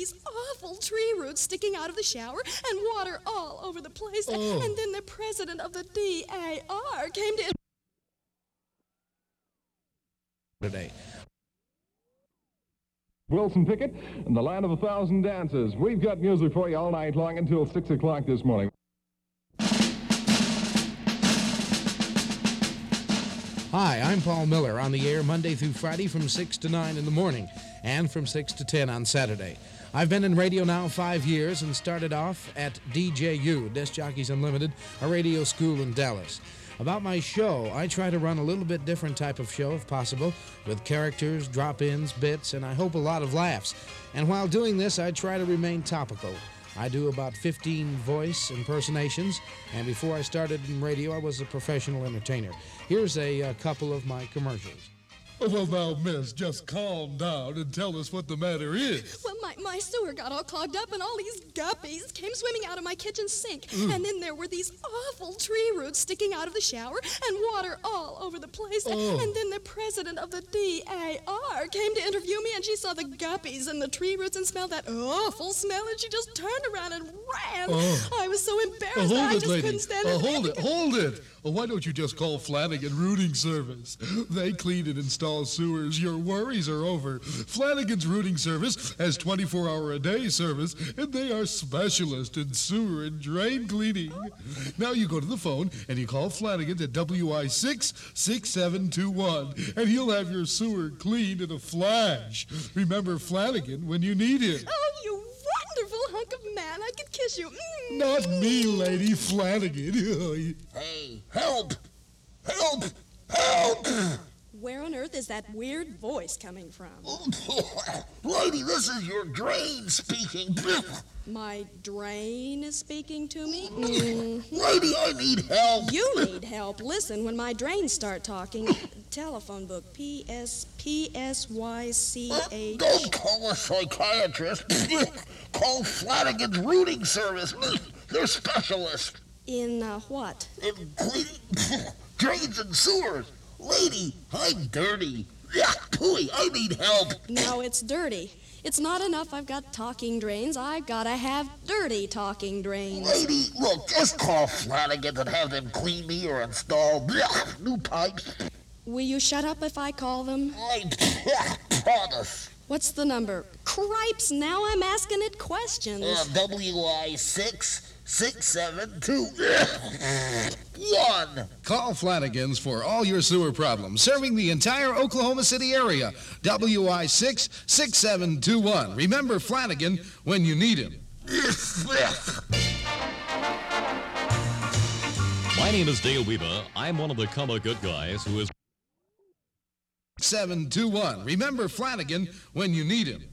these awful tree roots sticking out of the shower and water all over the place. Oh. And then the president of the DAR came to... Today. Wilson Pickett and the Land of 1,000 Dances. We've got music for you all night long until 6 o'clock this morning. Hi, I'm Paul Miller, on the air Monday through Friday from 6 to 9 in the morning and from 6 to 10 on Saturday. I've been in radio now 5 years and started off at DJU, Disc Jockeys Unlimited, a radio school in Dallas. About my show, I try to run a little bit different type of show if possible, with characters, drop-ins, bits, and I hope a lot of laughs. And while doing this, I try to remain topical. I do about 15 voice impersonations, and before I started in radio, I was a professional entertainer. Here's a couple of my commercials. Well, now, miss, just calm down and tell us what the matter is. Well, my sewer got all clogged up and all these guppies came swimming out of my kitchen sink. And then there were these awful tree roots sticking out of the shower and water all over the place. Oh. And then the president of the DAR came to interview me, and she saw the guppies and the tree roots and smelled that awful smell, and she just turned around and ran. Oh. I was so embarrassed Hold that I it, just lady. couldn't stand it. Hold it. Well, why don't you just call Flanagan Rooting Service? They clean and install sewers. Your worries are over. Flanagan's Rooting Service has 24-hour-a-day service, and they are specialists in sewer and drain cleaning. Now you go to the phone, and you call Flanagan at WI6-6721, and he'll have your sewer cleaned in a flash. Remember Flanagan when you need him. Oh, you wonderful hunk of man. I could kiss you. Not me, lady, Flanagan. Hey, help! Help! Help! Where on earth is that weird voice coming from? Lady, this is your drain speaking. My drain is speaking to me? Lady, I need help. You need help. Listen, when my drains start talking, telephone book, PSPSYCH. Don't call a psychiatrist. Call Flanagan's Rooting Service. They're specialists In what? in cleaning drains and sewers. Lady, I'm dirty. Yeah, pooey, I need help. Now it's dirty. It's not enough I've got talking drains. I've got to have dirty talking drains. Lady, look, just call Flanagan and have them clean me or install new pipes. Will you shut up if I call them? I promise. What's the number? Cripes, now I'm asking it questions. WI66721. Call Flanagan's for all your sewer problems, serving the entire Oklahoma City area. WI6-6721. Remember Flanagan when you need him. My name is Dale Weaver. I'm one of the Come Good guys who is 721. Remember Flanagan when you need him.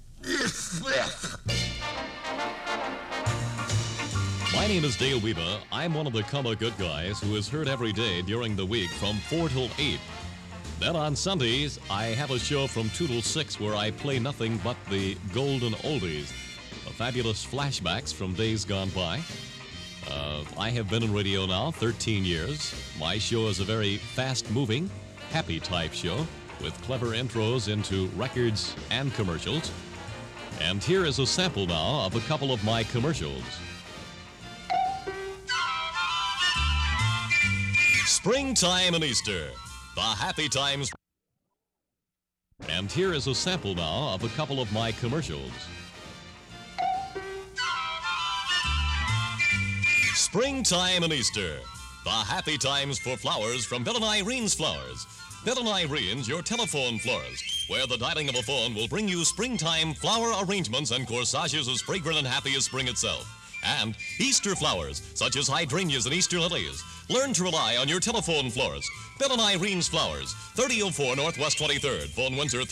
My name is Dale Weaver. I'm one of the Come Good guys who is heard every day during the week from 4 till 8. Then on Sundays, I have a show from 2 till 6 where I play nothing but the golden oldies, the fabulous flashbacks from days gone by. I have been in radio now 13 years. My show is a very fast-moving, happy type show with clever intros into records and commercials. And here is a sample now of a couple of my commercials. Springtime and Easter, the happy times. And here is a sample now of a couple of my commercials. Springtime and Easter, the happy times for flowers from Bill and Irene's Flowers. Bill and Irene's, your telephone florist, where the dialing of a phone will bring you springtime flower arrangements and corsages as fragrant and happy as spring itself. And Easter flowers, such as hydrangeas and Easter lilies. Learn to rely on your telephone florist. Bill and Irene's Flowers, 3004 Northwest 23rd, phone Windsor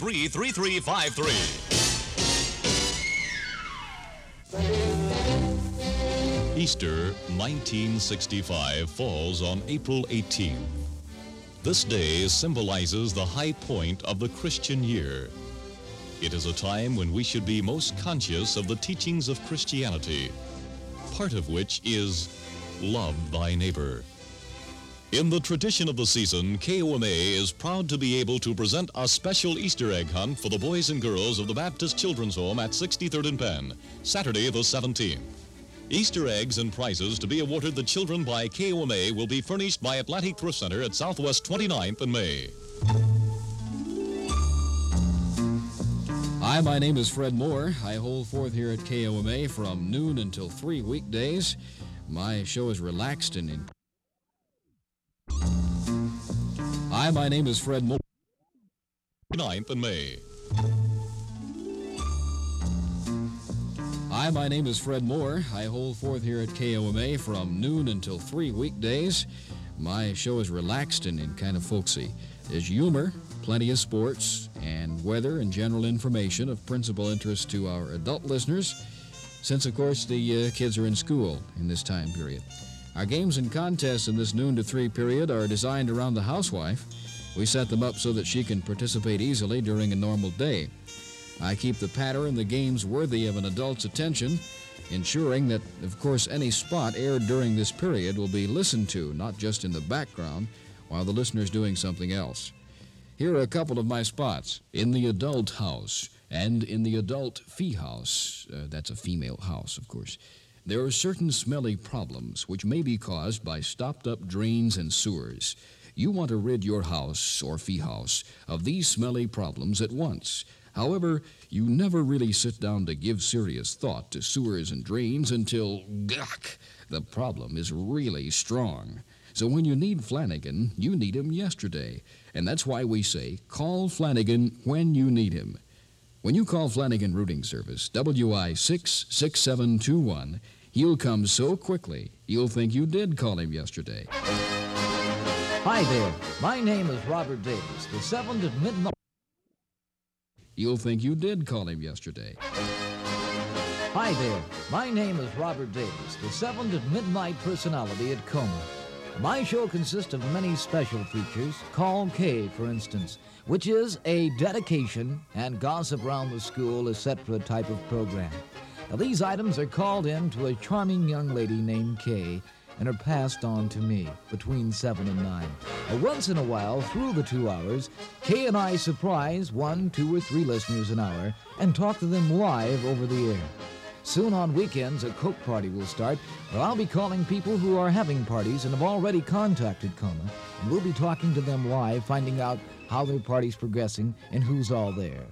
33353. Easter 1965 falls on April 18th. This day symbolizes the high point of the Christian year. It is a time when we should be most conscious of the teachings of Christianity, part of which is love thy neighbor. In the tradition of the season, KOMA is proud to be able to present a special Easter egg hunt for the boys and girls of the Baptist Children's Home at 63rd and Penn, Saturday the 17th. Easter eggs and prizes to be awarded the children by KOMA will be furnished by Atlantic Thrift Center at Southwest 29th and May. Hi, my name is Fred Moore. I hold forth here at KOMA from noon until 3 weekdays. My show is relaxed and Hi, my name is Fred Moore. 9th and May. Hi, my name is Fred Moore. I hold forth here at KOMA from noon until 3 weekdays. My show is relaxed and kind of folksy. There's humor, plenty of sports, and weather and general information of principal interest to our adult listeners, since, of course, the kids are in school in this time period. Our games and contests in this noon to 3 period are designed around the housewife. We set them up so that she can participate easily during a normal day. I keep the patter and the games worthy of an adult's attention, ensuring that, of course, any spot aired during this period will be listened to, not just in the background, while the listener's doing something else. Here are a couple of my spots. In the adult house and in the adult fee house, that's a female house, of course, there are certain smelly problems which may be caused by stopped-up drains and sewers. You want to rid your house or fee house of these smelly problems at once. However, you never really sit down to give serious thought to sewers and drains until, the problem is really strong. So when you need Flanagan, you need him yesterday. And that's why we say, call Flanagan when you need him. When you call Flanagan Routing Service, WI 66721, he'll come so quickly, you'll think you did call him yesterday. Hi there. My name is Robert Davis, the 7th at midnight. You'll think you did call him yesterday. Hi there. My name is Robert Davis, the 7th at midnight personality at Coma. My show consists of many special features, Call K, for instance, which is a dedication and gossip around the school, etc. type of program. Now, these items are called in to a charming young lady named Kay and are passed on to me between 7 and 9. Once in a while, through the 2 hours, Kay and I surprise 1, 2, or 3 listeners an hour and talk to them live over the air. Soon on weekends, a Coke party will start, where I'll be calling people who are having parties and have already contacted Coma, and we'll be talking to them live, finding out how their party's progressing and who's all there.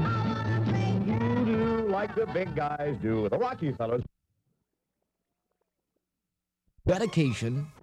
You do like the big guys do, the Rocky fellas. Dedication